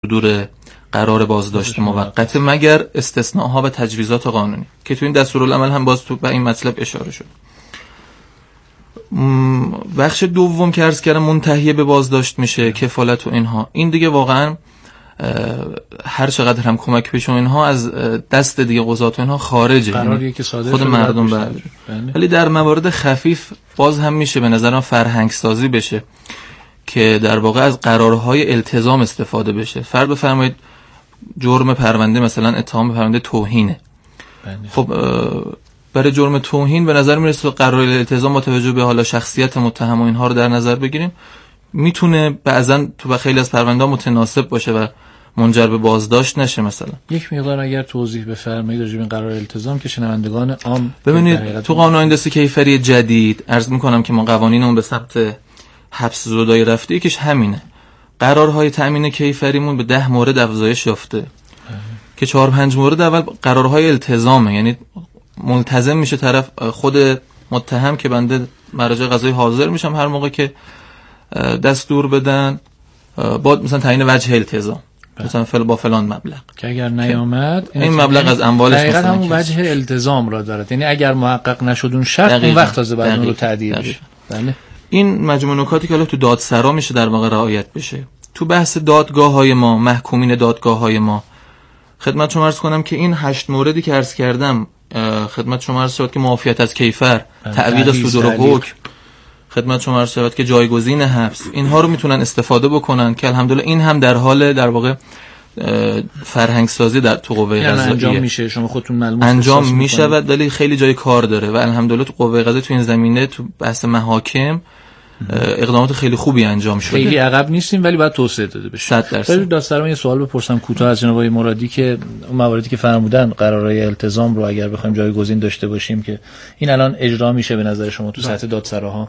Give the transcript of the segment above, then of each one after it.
صدور قرار بازداشت موقت مگر استثناءها و تجویزات قانونی که تو این دستورالعمل هم باز تو به این مطلب اشاره شد. بخش دوم که عرض کردم منتهی به بازداشت میشه، کفالت و اینها، این دیگه واقعا هر چقدر هم کمک بشه اینها از دست دیگه قضات و اینها خارجه، قراریه که صادر خود مردم بله. ولی در موارد خفیف باز هم میشه به نظرم فرهنگ سازی بشه که در واقع از قرارهای التزام استفاده بشه. فرض بفرمایید جرم پرونده مثلا اتهام پرونده توهینه، خب برای جرم توهین به نظر میرسه قرار التزام با توجه به حالا شخصیت متهم و اینها رو در نظر بگیریم میتونه بعضا تو خیلی از پرونده‌ها متناسب باشه و منجر به بازداشت نشه. مثلا یک مقدار اگر توضیح بفرمایید راجع به این قرار التزام که شنوندگان عام ببینید تو قانون هندسه کیفری جدید عرض میکنم که ما قوانینمون به سمت حبس زدای رفته، یکیش همینه. قرارهای تأمین کیفریمون به 10 مورد افزایش یافته که 4-5 مورد اول قرارهای التزامه، یعنی ملتزم میشه طرف، خود متهم که بنده مراجع قضایی حاضر میشم هر موقع که دستور بدن با مثلا تعیین وجه التزام، مثلا با فلان مبلغ که اگر نیامد این مبلغ از اموالش مثلا همون وجه التزام را دارد، یعنی اگر محقق نشد اون شرط اون وقت تازه بعد اون رو تعدیل بشه. بله این مجموعه نکاتی که حالا تو دادسرا میشه در واقع رعایت بشه. تو بحث دادگاه‌های ما، محکومین دادگاه‌های ما، خدمت شما عرض کنم که این 8 موردی که عرض کردم خدمت شما عرض شد که معافیت از کیفر، تعویق صدور حکم، خدمت شما عرض شد که جایگزین حبس، اینها رو میتونن استفاده بکنن که الحمدلله این هم در حال در واقع فرهنگ سازی در تو قوه قضاییه انجام میشه. شما خودتون ملموس انجام میشه ولی خیلی جای کار داره و الحمدلله تو قوه قضاییه تو این زمینه تو بحث محاکم اقدامات خیلی خوبی انجام شده. خیلی عقب نیستیم ولی باید توسعه داده بشه. 100%. داستان یه سوال بپرسم کوتاه از جناب آقای مرادی که اون مواردی که فرمودن قرارهای التزام رو اگر بخوایم جایگزین داشته باشیم که این الان اجرا میشه به نظر شما تو سطح دادسراها؟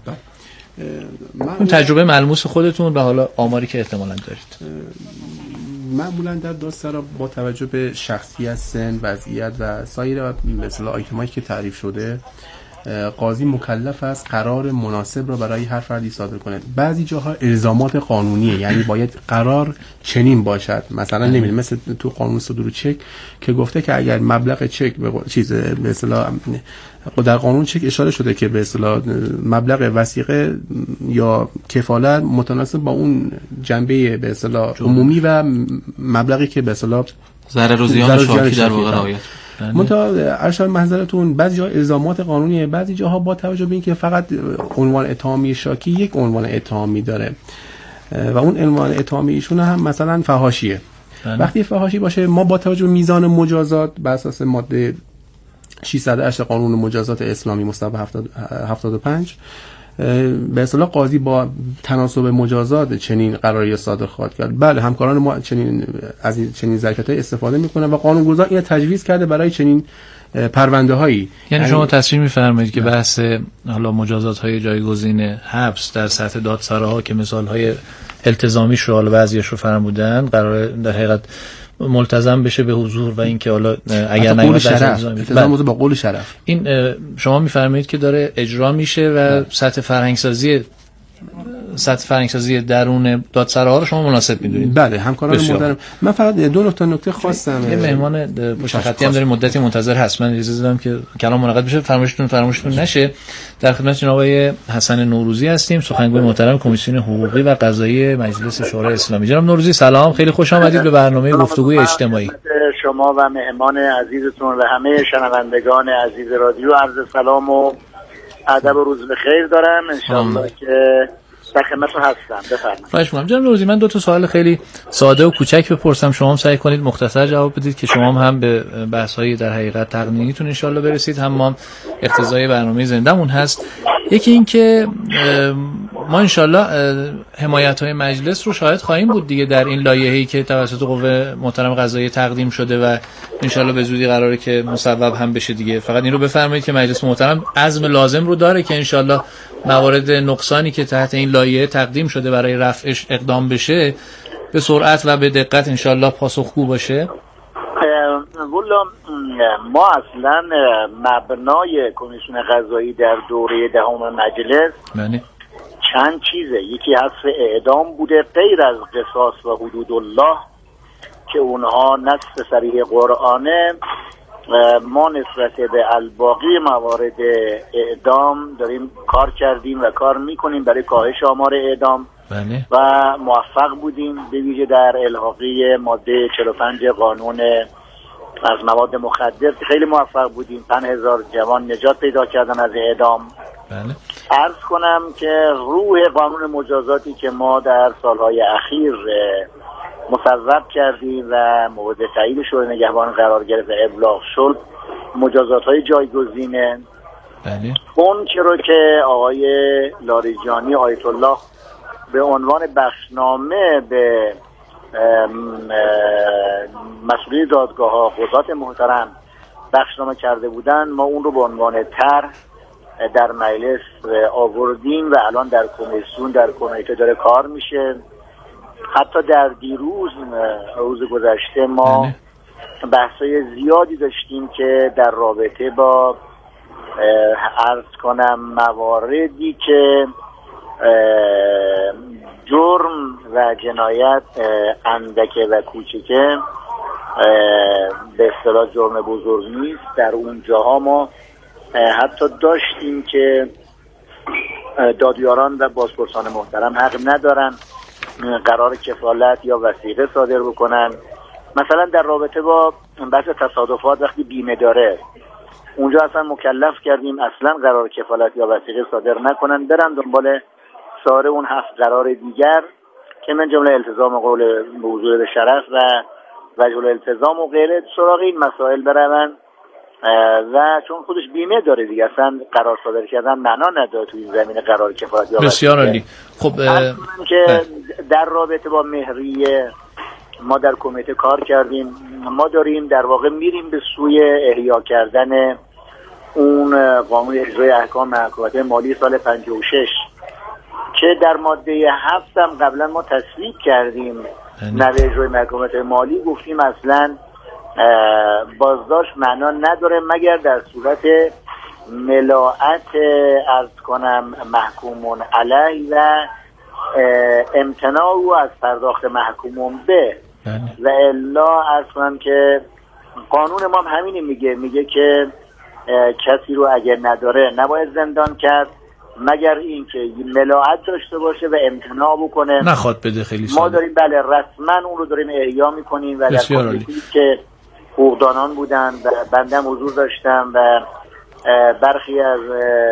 اون تجربه ملموس خودتون و حالا آماری که احتمالاً دارید. معمولا در دادسرا با توجه به شخصیت، سن، وضعیت و سایر مثلا آیتمایی که تعریف شده قاضی مکلف است قرار مناسب را برای هر فردی صادر کنه. بعضی جاها الزامات قانونیه، یعنی باید قرار چنین باشد، مثلا نمیدونم مثل تو قانون صدور چک که گفته که اگر مبلغ چک به چیز به اصطلاح در قانون چک اشاره شده که به اصطلاح مبلغ وثیقه یا کفالت متناسب با اون جنبه به اصطلاح عمومی و مبلغی که به اصطلاح ضرر و زیان شاکی در واقع رعایت. منتها ارشاد محضرتون بعضی جاها الزامات قانونیه، بعضی جاها با توجه به اینکه فقط عنوان اتهامی شاکی یک عنوان اتهامی داره و اون عنوان اتهامی ایشون هم مثلا فحاشیه. وقتی فحاشی باشه ما با توجه به میزان مجازات بر اساس ماده 608 قانون مجازات اسلامی مصوب 75 به اصطلاح قاضی با تناسب مجازات چنین قراری صادر خواهد کرد. بله همکاران ما چنین از چنین ظرفیت‌های استفاده میکنن و قانونگذار اینو تجویز کرده برای چنین پرونده هایی. یعنی شما تصریح می‌فرمایید که بحث حالا مجازات های جایگزین حبس در سطح دادسراها که مثال های التزامیش رو حالا بعضیش رو فرمودن قرار در حقیقت ملتزم بشه به حضور و اینکه حالا اگر نیامد التزام با قول شرف، این شما می‌فرمایید که داره اجرا میشه و سطح فرهنگسازی درون دادسراها رو شما مناسب می‌دونید؟ بله همکاران محترم، من فقط دو نکته خواستم. یه مهمان مشخصی هم داریم مدتی منتظر هست، من اجازه دادم که کلام منعقد بشه، فرمایشتون نشه. در خدمت جناب آقای حسن نوروزی هستیم، سخنگوی محترم کمیسیون حقوقی و قضایی مجلس شورای اسلامی. جناب نوروزی سلام، خیلی خوش آمدید به برنامه گفتگوی اجتماعی. شما و مهمان عزیزتون و همه شنوندگان عزیز رادیو عرض سلام و ادب و روز بخیر دارم. انشاءالله که در خدمتتون هستم. بفرمایید. خواهش می‌کنم. جناب نوروزی من 2 تا سوال خیلی ساده و کوچک بپرسم، شما هم سعی کنید مختصر جواب بدید که شما هم به بحث‌های در حقیقت تقنینیتون ان شاءالله برسید، هم اقتضای برنامه زنده‌مون هست. یکی این که ما ان شاءالله حمایت‌های مجلس رو شاهد خواهیم بود دیگه در این لایحه‌ای که توسط قوه محترم قضاییه تقدیم شده و ان شاءالله به زودی قراره که مصوب هم بشه دیگه. فقط این رو بفرمایید که مجلس محترم عزم لازم رو داره که ان شاءالله موارد نقصانی که تحت این لایحه تقدیم شده برای رفعش اقدام بشه به سرعت و به دقت ان شاءالله پاسخگو باشه. والا ما اصلا مبنای کمیسیون قضایی در دوره دهم مجلس چند چیزه، یکی حذف اعدام بوده غیر از قصاص و حدود الله که اونها نص صریح قرآنه، ما نسبت به الباقی موارد اعدام داریم کار کردیم و کار میکنیم برای کاهش آمار اعدام بله. و موفق بودیم، به ویژه در الحاقی ماده 45 قانون از مواد مخدر خیلی موفق بودیم. 5000 جوان نجات پیدا کردن از اعدام. بله. عرض کنم که روح قانون مجازاتی که ما در سالهای اخیر مصوب کردیم و مورد تایید شورای نگهبان قرار گرفت و ابلاغ شد، مجازات‌های جایگزینه. بله. اون رو که آقای لاریجانی آیت الله به عنوان بخشنامه به مسئولین دادگاه‌ها، قضات محترم بخشنامه کرده بودن، ما اون رو به عنوان طرح در مجلس آوردیم و الان در کمیسیون در کمیته داره کار میشه. حتی در دیروز روز گذشته ما بحثای زیادی داشتیم که در رابطه با عرض کنم مواردی که جرم و جنایت اندکه و کوچکه به اصطلاح جرم بزرگ نیست، در اون جاها ما حتی داشتیم که دادیاران و بازپرسان محترم حق ندارن قرار کفالت یا وثیقه صادر بکنن. مثلا در رابطه با بحث تصادفات وقتی بیمه داره، اونجا اصلا مکلف کردیم اصلا قرار کفالت یا وثیقه صادر نکنن، برن دنبال سایر اون 7 قرار دیگر که من جمله التزام قول به حضور شرف و وجه الالتزام و غیره، سراغ این مسائل برن و چون خودش بیمه داره دیگه اصلا قرار صادر کردن معنا نداره تو این زمینه قرار کفالت یا بسیار عالی. خب که در رابطه با مهریه ما در کمیته کار کردیم، ما داریم در واقع میریم به سوی احیا کردن اون قانون اجرای احکام محکومیت مالی سال 56 که در ماده 7 هم قبلا ما تصویب کردیم نوع اجرای محکومیت مالی، گفتیم اصلا بازداشت معنا نداره مگر در صورت ملاعت عرض کنم محکومون علیه و امتناع او از پرداخت محکومون به و الا عرض کنم که قانون ما هم همینی میگه که کسی رو اگر نداره نباید زندان کرد مگر این که ملاعت داشته باشه و امتناع بکنه نخواد بده. خیلی ساده. ما داریم بله رسما اون رو داریم احیا میکنیم و در کمیته که حقوقدانان بودن و بنده هم حضور داشتم و برخی از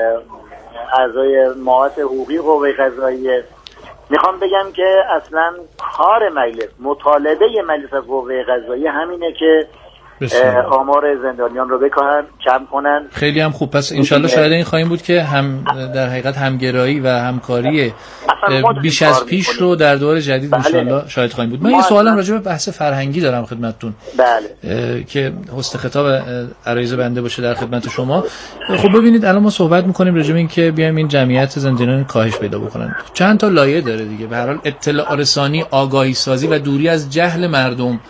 اعضای معاونت حقوقی قوه قضاییه، میخوام بگم که اصلا کار مجلس، مطالبه مجلس از قوه قضاییه همینه که آمار زندانیان رو بکاهن، کم کنن. خیلی هم خوب. پس انشالله شاید این خواهیم بود که هم در حقیقت همگرایی و همکاری بیش از پیش رو در دور جدید انشالله شاید خواهیم بود. من یه سوالم راجع به بحث فرهنگی دارم خدمتتون. بله. که حسن خطاب عرایض بنده باشه در خدمت شما. خب ببینید الان ما صحبت می‌کنیم راجع به این که بیایم این جمعیت زندانیان کاهش پیدا بکنن. چند تا لایه داره دیگه. به هر حال اطلاع رسانی، آگاهی سازی و دوری از جهل مردم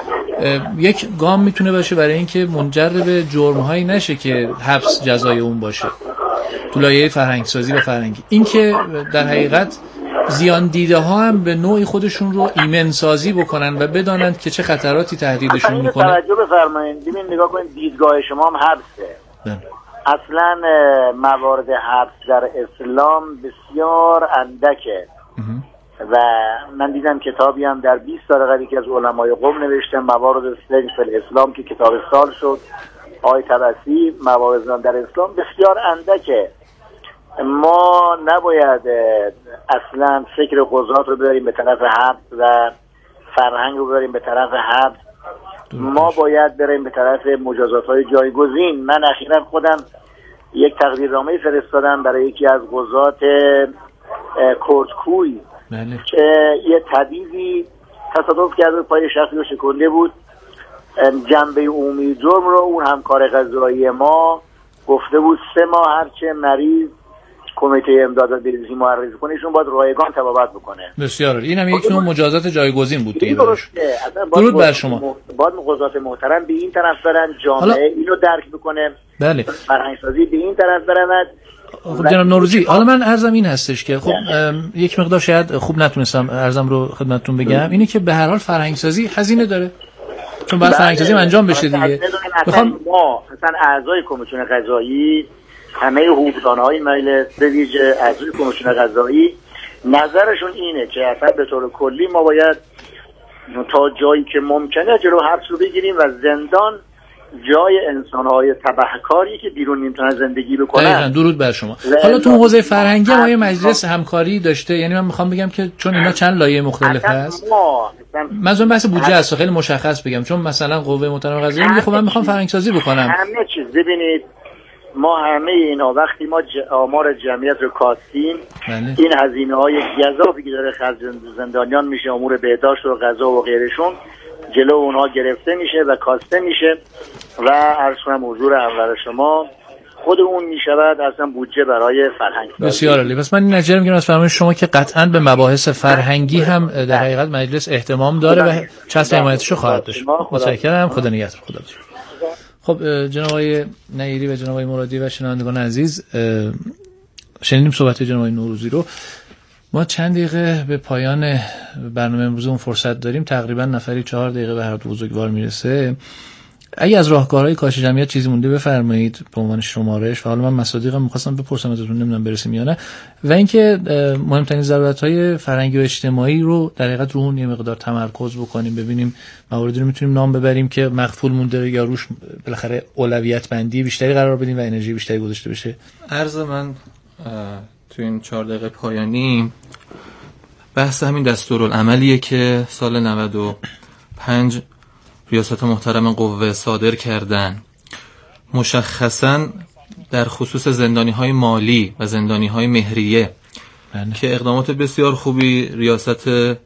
یک گام میتونه باشه برای اینکه منجر به جرم‌هایی نشه که حبس جزای اون باشه. تو لایه فرهنگ سازی و فرهنگی این که در حقیقت زیان دیده ها هم به نوعی خودشون رو ایمن سازی بکنن و بدانند که چه خطراتی تهدیدشون میکنه. توجه بفرمایید، ببین نگاه کنید دیدگاه شما هم حبسه. اصلا موارد حبس در اسلام بسیار اندکه و من دیدم کتابی هم در 20 سال قبل که از علمای قم نوشتم، موارد سجن فی الاسلام که کتاب سال شد، آقای طبسی، موارد در اسلام بسیار اندکه. ما نباید اصلا فکر قضات رو ببریم به طرف حبس و فرهنگ رو ببریم به طرف حبس. ما باید بریم به طرف مجازات‌های جایگزین. من اخیراً خودم یک تقریرنامه فرستادم برای یکی از قضات کردکوی که یه طبیبی تصادف کرده پای شخصی رو شکنده بود. جنبه عمومی جرم رو اون همکار قضایی ما گفته بود 3 ماه هرچه مریض کمیته امداد و بریزی معرضی کنه ایشون باید رایگان تبابت بکنه. بسیار عالی. این هم یک نوع مجازات جایگزین بود دیگه. درود بر شما. باید قضات محترم به این طرف برن، جامعه اینو درک بکنه. بله. فرهنگ سازی به این طرف برن خب جناب نوروزی، حالا من عرضم این هستش که خب یک مقدار شاید خوب نتونستم عرضم رو خدمتتون بگم، اینه که به هر حال فرهنگسازی هزینه داره، چون باید فرهنگسازی انجام بشه دیگه. میخوام ما مثلا اعضای کمیسیون قضایی، همه حقوقدان‌های مجلس، به ویژه اعضای کمیسیون قضایی، نظرشون اینه که اصلا به طور کلی ما باید تا جایی که ممکنه جلو حبس رو بگیریم و زندان جای انسان‌های تبهکاری که بیرون نمیتونن زندگی بکنن. دقیقاً، درود بر شما. حالا تو حوزه فرهنگی ما یه مجلس همکاری داشته، یعنی من میخوام بگم که چون اینا چند لایه مختلف هست، مثلا بحث بودجه است، خیلی مشخص بگم، چون مثلا قوه محترم قضایی میگه خب من میخوام فرهنگسازی بکنم همه چیز. ببینید ما همه اینا وقتی ما آمار جمعیت رو کاستیم، این هزینه‌های گزافی که داره خرج زندانیان میشه، امور بهداشت و غذا و غیرشون جلو اونها گرفته میشه و کاسته میشه و عرض کنم حضور اول شما خود اون میشود اصلا بودجه برای فرهنگ. بسیار عالی. پس من این نتیجه میگیرم از فرمایش شما که قطعاً به مباحث فرهنگی هم در حقیقت مجلس اهتمام داره و چسب حمایتشو خواهد داشت. متشکرم. خدا نگهدار. خدا بدرود. خب جناب آقای نیری و جناب آقای مرادی و شنوندگان عزیز، شنیدیم صحبت جناب آقای نوروزی رو. ما چند دقیقه به پایان برنامه امروزمون فرصت داریم، تقریبا نفری 4 دقیقه به هر دو بزرگوار میرسه. اگه از راهکارهای کاهش جمعیت چیزی مونده بفرمایید به عنوان شمارش، و حالا من مصادیقم می‌خواستم بپرسم ازتون، نمیدونم برسیم یا نه. و اینکه مهمترین ضرورت‌های فرهنگی و اجتماعی رو در حقیقت رو اون یه مقدار تمرکز بکنیم، ببینیم مواردی رو میتونیم نام ببریم که مغفول مونده یا روش بالاخره اولویت بندی بیشتری قرار بدیم و انرژی بیشتری گذاشته بشه. عرض من تو این 4 دقیقه پایانی بحث همین دستورالعملیه که سال 95 ریاست محترم قوه صادر کردن، مشخصاً در خصوص زندانی‌های مالی و زندانی‌های مهریه که اقدامات بسیار خوبی ریاست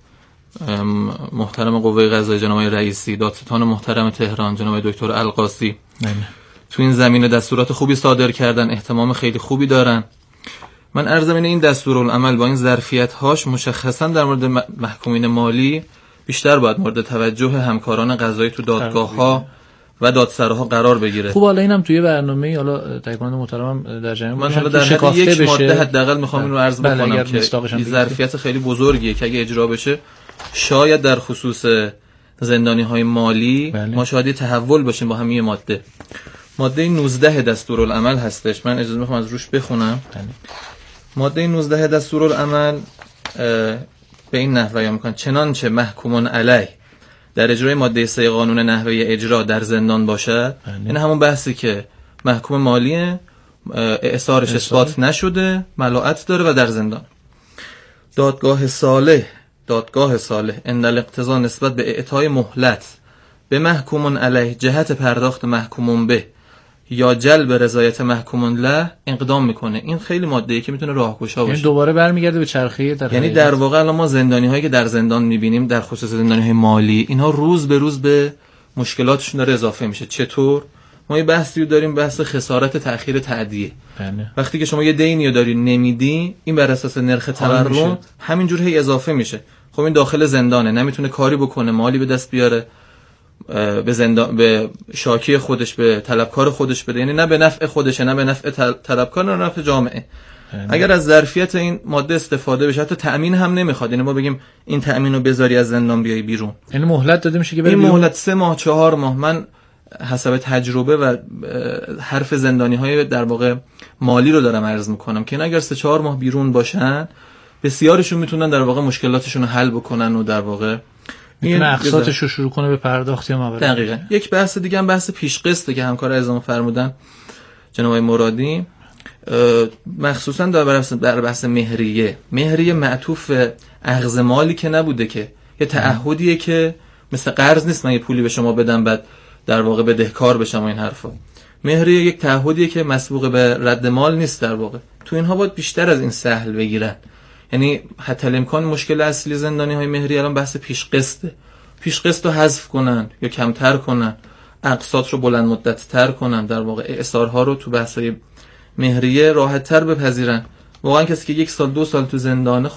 محترم قوه قضاییه جناب رئیسی، دادستان محترم تهران جناب دکتر القاسی تو این زمینه دستورات خوبی صادر کردن، اهتمام خیلی خوبی دارن. من عرضم اینه این دستورالعمل با این ظرفیت‌هاش مشخصاً در مورد محکومین مالی بیشتر باید مورد توجه همکاران قضایی تو دادگاه‌ها و دادسراها قرار بگیره. خب حالا اینم توی برنامه حالا تایید محترمم در جریان من حالا در مورد یک ماده حداقل میخوام این رو عرض بکنم که این ظرفیت خیلی بزرگیه که اگه اجرا بشه شاید در خصوص زندانی‌های مالی ما شاید تحول باشیم با همین ماده 19 دستورالعمل هستش. من اجازه میخوام از روش بخونم. ماده 19 دستورالعمل به این نحوه بیان میکنه: چنانچه محکومون علیه در اجرای ماده 3 قانون نحوه اجرا در زندان باشد، این همون بحثی که محکوم مالیه، اعصارش اثبات نشده، ملاعت داره و در زندان. دادگاه صالح عند الاقتضا نسبت به اعطای مهلت به محکومون علیه جهت پرداخت محکومون به یا جلب رضایت محکومون له اقدام میکنه. این خیلی ماده‌ای که میتونه راهگشا باشه، یعنی دوباره برمیگرده به چرخه. یعنی در واقع الان ما زندانی‌هایی که در زندان میبینیم در خصوص زندانی‌های مالی، اینها روز به روز به مشکلاتشون داره اضافه میشه. چطور؟ ما یه بحثی رو داریم، بحث خسارت تأخیر تأدیه. وقتی که شما یه دینی رو داری نمیدی، این بر اساس نرخ تورم همینجور هی اضافه میشه. خب این داخل زندانه، نمیتونه کاری بکنه، مالی به دست بیاره، به زندان، به شاکی خودش، به طلبکار خودش بده، یعنی نه به نفع خودشه، نه به نفع طلبکار، نه به نفع جامعه. اگر از ظرفیت این ماده استفاده بشه، حتی تأمین هم نمیخواد، یعنی ما بگیم این تأمین رو بذاری از زندان بیای بیرون، یعنی مهلت داده میشه که بره بیرون. این مهلت 3 ماه 4 ماه. من حسب تجربه و حرف زندانی‌های در واقع مالی رو دارم عرض میکنم که اگر 3-4 ماه بیرون باشن، بسیارشون میتونن در واقع مشکلاتشون رو حل بکنن و در واقع میتونه اقساطش رو شروع کنه به پرداخت یا مبلغ. دقیقاً. یک بحث دیگه هم بحث پیش قسطه که همکار عزیزم فرمودن جناب مرادی، مخصوصا در بحث مهریه معطوف اخذ مالی که نبوده، که یه تعهدیه که مثل قرض نیست من یه پولی به شما بدم بعد در واقع بدهکار بشم و این حرفا. مهریه یک تعهدیه که مسبوق به رد مال نیست. در واقع تو اینها باید بیشتر از این سهل بگیرن. یعنی حتی الامکان مشکل اصلی زندانی‌های مهری الان بحث پیش قسطه. پیش قسط رو حذف کنن یا کمتر کنن، اقساط رو بلند مدت تر کنن، در واقع اعصارها رو تو بحث‌های مهریه راحت تر بپذیرن. واقعا کسی که 1 سال 2 سال تو زندانه، خب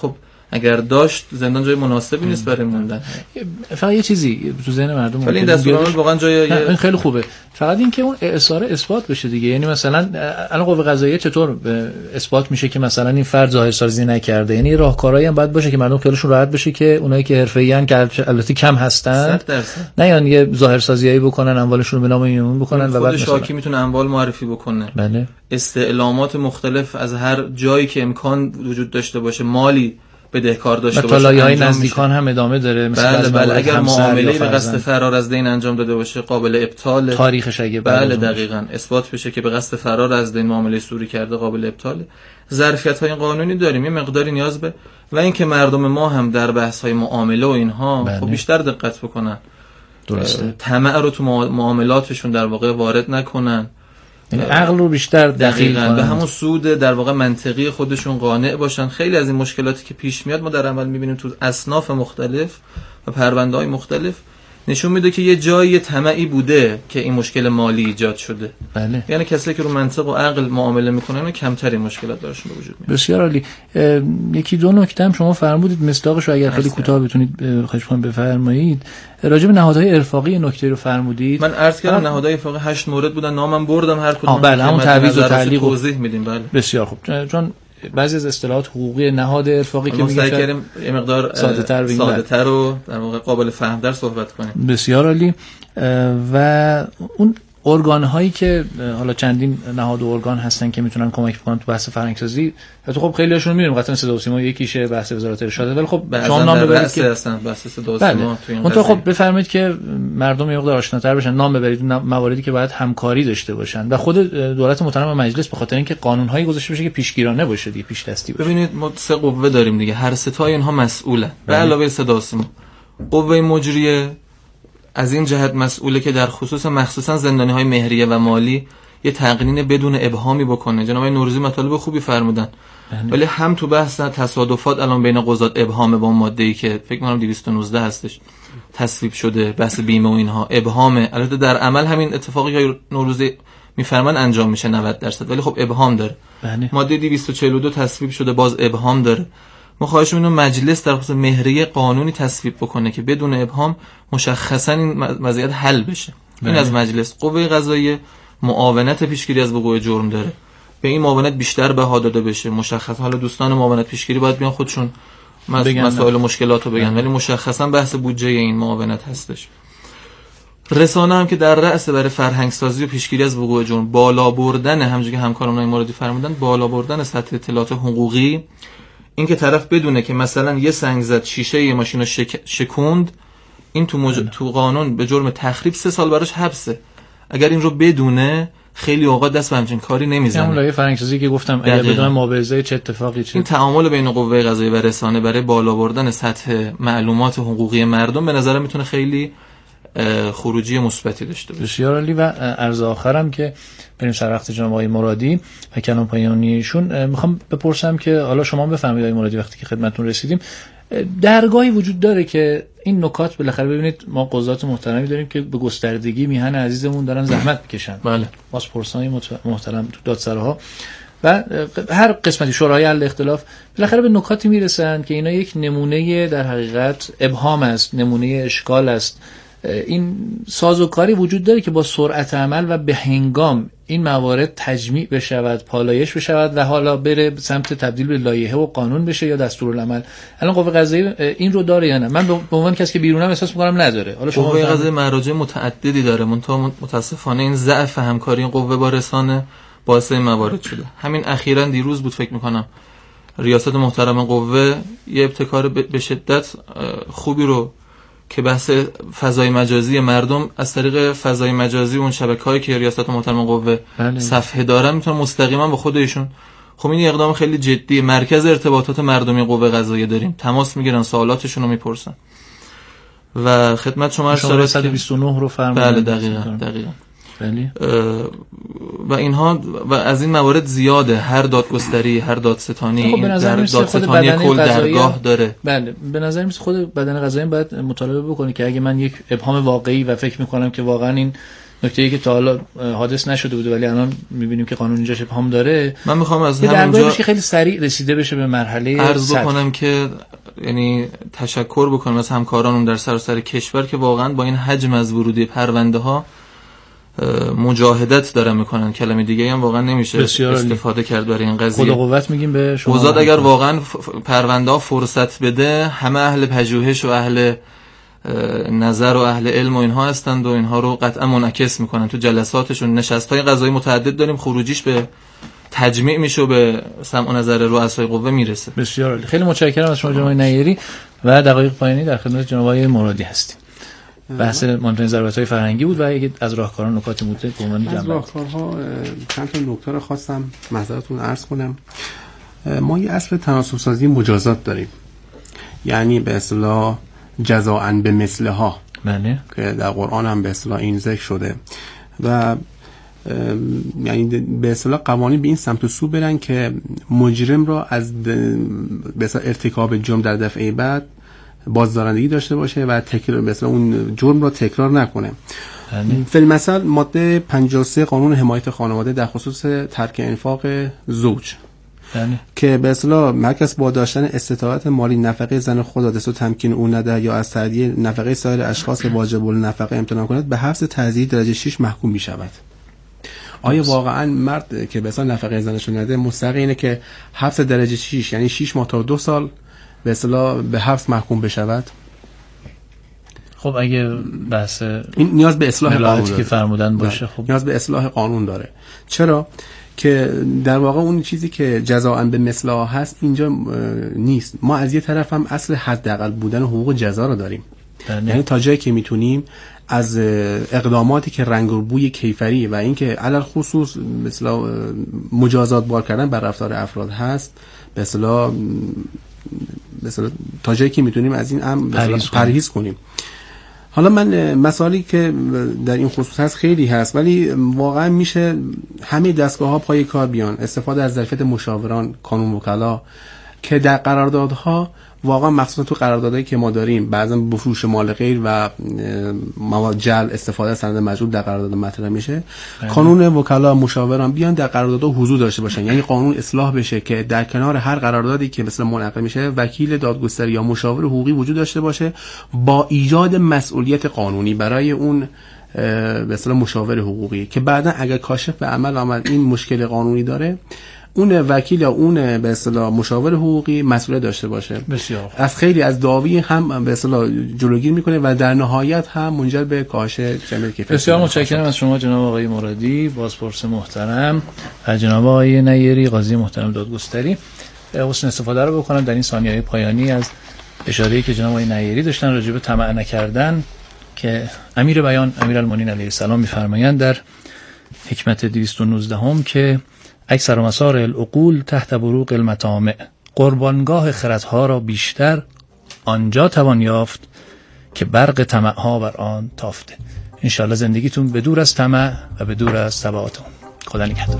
اگر داشت زندان جای مناسبی نیست برای موندن. فقط یه چیزی تو ذهن مردم ولی این دستورالعمل واقعا جای این خیلی خوبه، فقط این که اون اعصار اثبات بشه دیگه. یعنی مثلا الان قوه قضاییه چطور اثبات میشه که مثلا این فرد ظاهرسازی نکرده؟ یعنی راهکارهایی هم باید باشه که مردم خیالشون راحت بشه که اونایی که حرفه‌ایان که البته کم هستن نه یعنی یه ظاهرسازیایی بکنن، اموالشون رو به نام اینون بکنن و بعد شاکی میتونه اموال معرفی بکنه. بله. استعلامات مختلف از هر جایی که امکان وجود داشته باشه، مالی بدهکار داشته باشه، طلایه‌های نزدیکان هم ادامه داره. بله اگر معامله به قصد فرار از دین انجام داده باشه قابل ابطال تاریخش اگه بله دقیقاً اثبات بشه که به قصد فرار از دین معامله سوری کرده قابل ابطال. ظرفیت‌های قانونی داریم، یه مقداری نیاز به و اینکه مردم ما هم در بحث‌های معامله و اینها خب بیشتر دقت بکنن، درسته، طمع رو تو معاملاتشون در واقع وارد نکنن، یعنی عقل رو بیشتر دقیقاً به همون سود در واقع منطقی خودشون قانع باشن. خیلی از این مشکلاتی که پیش میاد ما در عمل میبینیم تو اصناف مختلف و پرونده‌های مختلف نشون میده که یه جایی طمعی بوده که این مشکل مالی ایجاد شده. بله. یعنی کسایی که رو منطق و عقل معامله میکنن کمتری مشکلات درشون به وجود میاد. بسیار عالی. یکی دو نکته هم شما فرمودید، مصداقش رو اگر خیلی کوتاه بتونید خواهش می‌کنم بفرمایید. راجع به نهادهای ارفاقی نکته رو فرمودید. من عرض کردم نهادهای ارفاقی 8 مورد بودن، نامم بردم هر کدوم. بله، همون تعویض و تعلیق توضیح میدیم. بله بسیار خوب، چون بعضی از اصطلاحات حقوقی نهاد ارفاقی که میگه کردیم یه مقدار ساده‌تر و در واقع قابل فهم‌تر صحبت کنیم. بسیار عالی. و اون ارگان هایی که حالا چندین نهاد و ارگان هستن که میتونن کمک بکنن تو بحث فرهنگ‌سازی، خب خیلی هاشون میدونیم قطعا صدا و سیما یکیشه، بحث وزارت ارشاد، ولی خب شما نام ببرید که هستن بحث صدا و سیما تو این قضیه. خب بفرمایید که مردم یه مقدار آشناتر بشن، نام ببرید مواردی که باید همکاری داشته باشن و خود دولت محترم و مجلس به خاطر اینکه قانون‌هایی گذاشته بشه که پیشگیرانه باشه دیگه، پیش دستی باشه. ببینید ما 3 قوه داریم دیگه، هر سه تا اینها مسئولن به علاوه صدا و سیما. قوه مجریه از این جهت مسئوله که در خصوص مخصوصا زندانی‌های مهریه و مالی یه تقنین بدون ابهامی بکنه. جناب نوروزی مطالب خوبی فرمودن، ولی هم تو بحث تصادفات الان بین قضات ابهام با اون ماده‌ای که فکر کنم 219 هستش تصویب شده، بحث بیمه و اینها ابهامه. البته در عمل همین اتفاقی که نوروزی میفرمان انجام میشه 90%، ولی خب ابهام داره. ماده 242 تصویب شده، باز ابهام داره. ما خواهش می‌کنیم مجلس در خصوص مهریه قانونی تصویب بکنه که بدون ابهام مشخصا این وضعیت حل بشه. این از مجلس. قوه قضاییه معاونت پیشگیری از وقوع جرم داره، به این معاونت بیشتر بها داده بشه. مشخصا حالا دوستان معاونت پیشگیری باید بیان خودشون مسائل و مشکلات رو بگن، ولی مشخصا بحث بودجه این معاونت هستش. رسانه هم که در رأس برای فرهنگ سازی و پیشگیری از وقوع جرم، بالا بردن، همونجوری که همکاران موردی فرمودن، بالا بردن سطح اطلاعات حقوقی. این که طرف بدونه که مثلا یه سنگ زد، شیشه یه ماشین رو شکوند، این تو قانون به جرم تخریب 3 سال براش حبسه. اگر این رو بدونه خیلی اوقات دست به همچین کاری نمیزنه. همون لایه فرهنگ‌سازی که گفتم اگر بدون مبارزه چه اتفاقی چه. این تعامل بین قوه قضاییه و رسانه برای بالا بردن سطح معلومات حقوقی مردم به نظر میتونه خیلی خروجی مثبتی داشته باشه. بسیار عالی. و عرض آخرم که بریم سر وقت جناب آقای مرادی و کلام پایانیشون، میخوام بپرسم که حالا شما بفرمایید آقای مرادی وقتی که خدمتتون رسیدیم، درگاهی وجود داره که این نکات بالاخره ببینید ما قضات محترمی داریم که به گستردگی میهن عزیزمون دارن زحمت میکشن. بله. پاسپورت‌های محترم تو دادسراها و هر قسمتی شورای حل اختلاف بالاخره به نکاتی میرسن که اینا یک نمونه در حقیقت ابهام است، نمونه اشکال است. این سازوکاری وجود داره که با سرعت عمل و به هنگام این موارد تجمیع بشود، پالایش بشود و حالا بره سمت تبدیل به لایحه و قانون بشه یا دستورالعمل. الان قوه قضاییه این رو داره یا نه؟ من به عنوان کسی که بیرونم احساس می‌کنم نداره. حالا شما قوه قضاییه مراجع متعددی داره، متاسفانه این ضعف همکاری این قوه با رسانه باعث این موارد شده. همین اخیراً دیروز بود فکر می‌کنم ریاست محترم قوه یه ابتکار به شدت خوبی رو که بحث فضای مجازی مردم از طریق فضای مجازی اون شبکه‌هایی که ریاست محترم قوه صفحه دارن میتونن مستقیما با خود ایشون. خب این اقدام خیلی جدی. مرکز ارتباطات مردمی قوه قضاییه داریم، تماس میگیرن، سوالاتشون رو میپرسن و خدمت شما شماره 129 رو فرمودید. بله دقیقاً. و اینها و از این موارد زیاده. هر دادگستری، هر دادستانی خب در دادستانی کل درگاه داره. بله به نظر میاد خود بدن قضایی باید مطالبه بکنه که اگه من یک ابهام واقعی و فکر میکنم که واقعا این نکته‌ای که تا حالا حادث نشده بوده ولی الان میبینیم که قانون اینجاش ابهام داره، من میخوام از همونجا خیلی سریع رسیده بشه به مرحله عرض بکنم که یعنی تشکر بکنم از همکارانم در سراسر کشور که واقعا با این حجم از ورودی پرونده ها مجاهدت دارن میکنن. کلمه دیگه هم واقعا نمیشه استفاده کرد برای این قضیه. خدا قوت میگیم به شما. اوزاد اگر واقعا پرونده ها فرصت بده، همه اهل پژوهش و اهل نظر و اهل علم و اینها هستند و اینها رو قطعا منعکس میکنن تو جلساتشون. نشست‌های قضایی متعدد داریم، خروجیش به تجمیع میشه و به سمع و نظر رؤسای قوه میرسه. بسیار عالی. خیلی متشکرم از شما جناب نیری و دقایق پایانی در خدمت جناب آقای مرادی هستیم. بحث مهمترین ضرورت‌های فرهنگی بود و اگه از راهکاران نکاتی بوده به عنوان جمع. از راهکارها چند تا نکته رو خواستم معذرتون عرض کنم. ما یه اصل تناسب سازی مجازات داریم، یعنی به اصطلاح جزاء به مثلها، بله، که در قرآن هم به اصطلاح این ذکر شده و یعنی به اصطلاح قوانین به این سمت و سو برن که مجرم را از به اصطلاح ارتکاب جرم در دفعه بعد بازدارندگی داشته باشه و تکرار به اصطلاح اون جرم را تکرار نکنه. فی المثل ماده 53 قانون حمایت خانواده در خصوص ترک انفاق زوج که به اصطلاح مرکز با داشتن استطاعت مالی نفقه زن خود را دست و تمکین او نده یا از تأدیه نفقه سایر اشخاص واجب النفقه امتناع کند به حبس تعزیری درجه 6 محکوم می شود. آیا واقعا مرد که به اصطلاح نفقه زنش نده مستحق اینه که حبس درجه 6 یعنی 6 ماه تا 2 سال به اصطلاح به حبس محکوم بشود؟ خب اگه بحث این نیاز به اصلاح قانون که فرمودن باشه، خب نیاز به اصلاح قانون داره. چرا؟ که در واقع اون چیزی که جزاء به مثلها هست اینجا نیست. ما از یه طرف هم اصل حداقل بودن حقوق جزا رو داریم، یعنی تا جایی که میتونیم از اقداماتی که رنگ و بوی کیفری و اینکه علل خصوص مثلا مجازات بار کردن بر رفتار افراد هست به اصطلاح تا جایی که میتونیم از این پرهیز کنیم. حالا من مسائلی که در این خصوص هست خیلی هست، ولی واقعا میشه همه دستگاه ها پای کار بیان، استفاده از ظرفیت مشاوران، قانون وکلا که در قراردادها واقعا مخصوصا تو قراردادهایی که ما داریم بعضا به فروش مال غیر و مواد جعل استفاده از سند مجهول در قرارداد مطرح میشه. قانون وکلا مشاوران بیان در قراردادها حضور داشته باشن، یعنی قانون اصلاح بشه که در کنار هر قراردادی که مثلا منعقد میشه وکیل دادگستری یا مشاور حقوقی وجود داشته باشه با ایجاد مسئولیت قانونی برای اون به اصطلاح مشاور حقوقی که بعدا اگر کاشف به عمل آمد این مشکل قانونی داره اون وکیل یا اون به اصطلاح مشاور حقوقی مسئولیت داشته باشه. بسیار از خیلی از دعاوی هم به اصطلاح جلوگیری میکنه و در نهایت هم منجر به کاهش جمعیت کیفیت. بسیار متشکرم از شما جناب آقای مرادی، بازپرس محترم، و جناب آقای نیری، قاضی محترم دادگستری. حسن استفاده رو بکنم در این ثانیه‌های پایانی از اشاره‌ای که جناب آقای نیری داشتن راجع به طمع نکردن که امیر بیان امیرالمومنین علیه السلام می‌فرمایند در حکمت 219 که اکثر مسار العقول تحت بروق المطامع، قربانگاه خردها را بیشتر آنجا توان یافت که برق طمع‌ها بر آن تافته. انشاءالله زندگیتون به دور از طمع و به دور از تبعات اون. خدا نگهدار.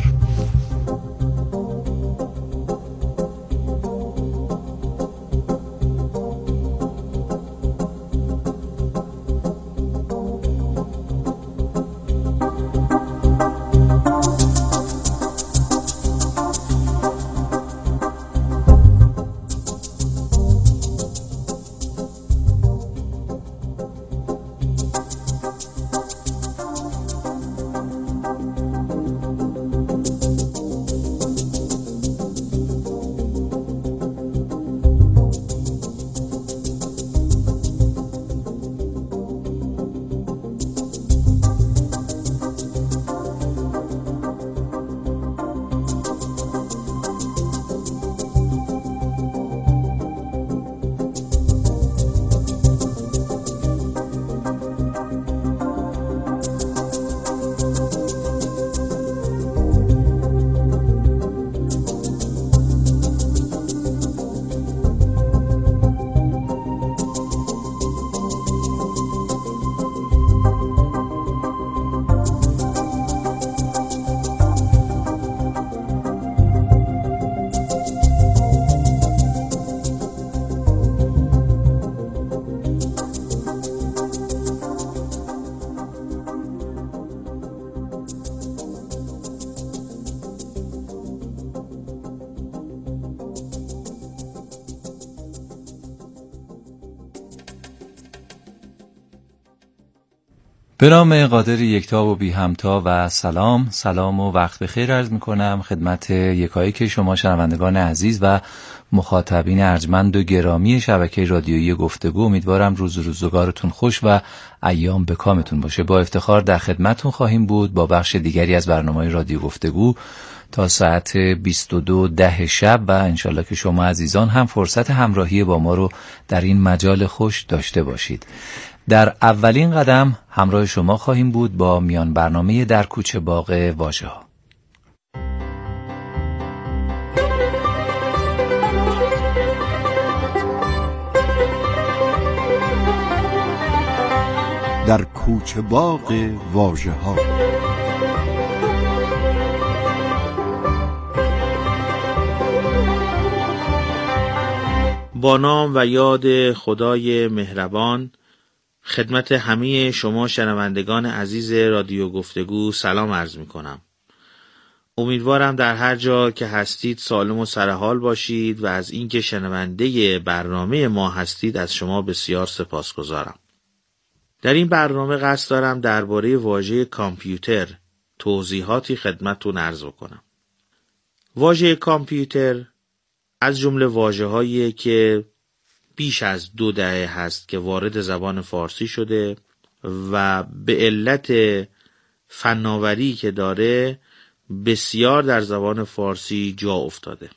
به نام قادر یکتا و بی همتا و سلام و وقت بخیر عرض میکنم خدمت یکایک شما شنوندگان عزیز و مخاطبین ارجمند و گرامی شبکه رادیویی گفتگو. امیدوارم روزگارتون خوش و ایام به کامتون باشه. با افتخار در خدمتتون خواهیم بود با بخش دیگری از برنامه رادیو گفتگو تا ساعت 22:10 شب و انشالله که شما عزیزان هم فرصت همراهی با ما رو در این مجال خوش داشته باشید. در اولین قدم همراه شما خواهیم بود با میان برنامه در کوچه باغ واژه‌ها. در کوچه باغ واژه‌ها. با نام و یاد خدای مهربان خدمت همه شما شنوندگان عزیز رادیو گفتگو سلام عرض می کنم. امیدوارم در هر جا که هستید سالم و سرحال باشید و از اینکه شنونده برنامه ما هستید از شما بسیار سپاسگزارم. در این برنامه قصد دارم درباره واژه کامپیوتر توضیحاتی خدمتتون عرض کنم. واژه کامپیوتر از جمله واژه‌هایی که بیش از 2 دهه هست که وارد زبان فارسی شده و به علت فناوری که داره بسیار در زبان فارسی جا افتاده.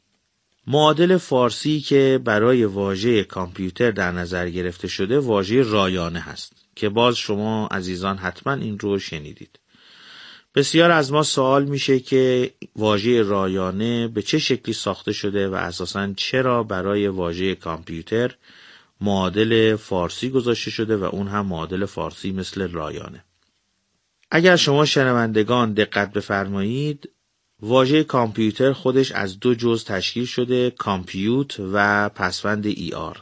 معادل فارسی که برای واژه کامپیوتر در نظر گرفته شده واژه رایانه هست که باز شما عزیزان حتما این رو شنیدید. بسیار از ما سوال میشه که واژه رایانه به چه شکلی ساخته شده و اساساً چرا برای واژه کامپیوتر معادل فارسی گذاشته شده و اون هم معادل فارسی مثل رایانه. اگر شما شنوندگان دقت بفرمایید واژه کامپیوتر خودش از 2 جزء تشکیل شده، کامپیوت و پسوند ER.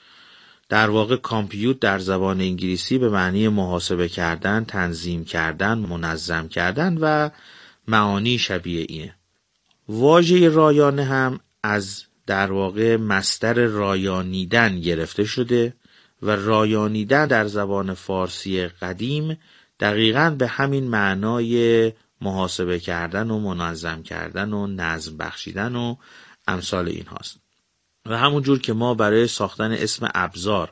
در واقع کامپیوت در زبان انگلیسی به معنی محاسبه کردن، تنظیم کردن، منظم کردن و معانی شبیه اینه. واژه رایانه هم از در واقع مصدر رایانیدن گرفته شده و رایانیدن در زبان فارسی قدیم دقیقاً به همین معنای محاسبه کردن و منظم کردن و نظم بخشیدن و امثال این هاست. و همونجور که ما برای ساختن اسم ابزار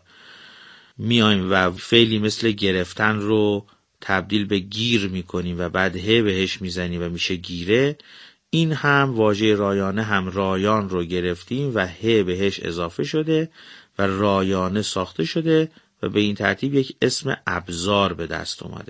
میایم و فعلی مثل گرفتن رو تبدیل به گیر میکنیم و بعد ه بهش میزنیم و میشه گیره، این هم واژه رایانه هم رایان رو گرفتیم و ه بهش اضافه شده و رایانه ساخته شده و به این ترتیب یک اسم ابزار به دست اومده.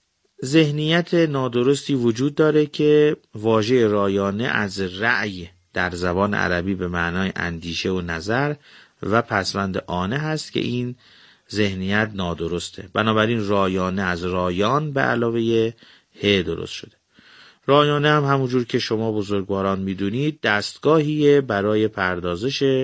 ذهنیت نادرستی وجود داره که واژه رایانه از رأی در زبان عربی به معنای اندیشه و نظر و پسوند آنه هست که این ذهنیت نادرسته. بنابراین رایانه از رایان به علاوه ه درست شده. رایانه هم همونجور که شما بزرگواران میدونید دستگاهیه برای پردازش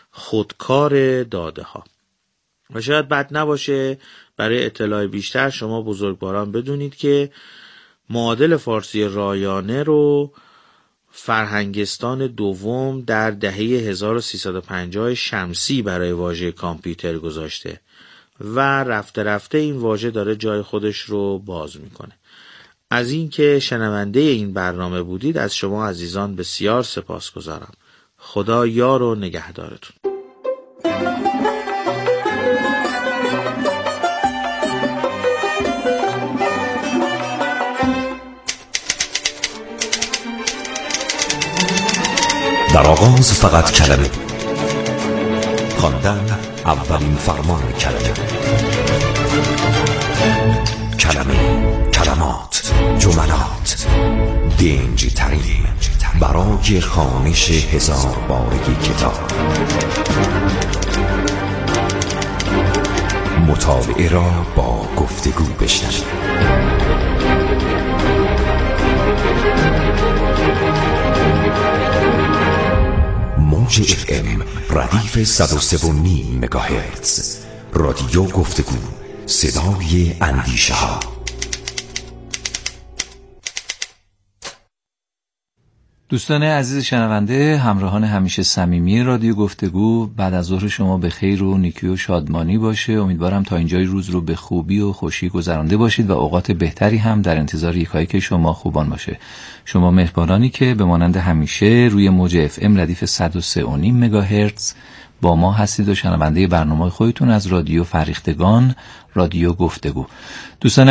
خودکار داده ها. و شاید بد نباشه برای اطلاع بیشتر شما بزرگواران بدونید که معادل فارسی رایانه رو فرهنگستان دوم در دهه 1350 شمسی برای واژه کامپیوتر گذاشته و رفته رفته این واژه داره جای خودش رو باز میکنه. از این که شنونده این برنامه بودید از شما عزیزان بسیار سپاسگزارم. خدا یار و نگهدارتون. در آغاز فقط کلمه، خواندن اولین فرمان کلمه، کلمات، جملات، دنج ترین برای خوانش 1000 بارگی کتاب. مطالعه را با گفتگو بشنوید. موج FM ردیف 103.5 مگاهرتز. رادیو گفتگو، صدای اندیشه ها. دوستان عزیز شنونده، همراهان همیشه صمیمی رادیو گفتگو، بعد از ظهر شما به خیر و نیکی و شادمانی باشه. امیدوارم تا اینجای روز رو به خوبی و خوشی گذرانده باشید و اوقات بهتری هم در انتظار یکایک شما خوبان باشه. شما مهربانانی که به مانند همیشه روی موج FM ردیف 103.5 مگاهرتز با ما هستید و شنونده برنامه خودتون از رادیو فریختگان، رادیو گفتگو. دوستان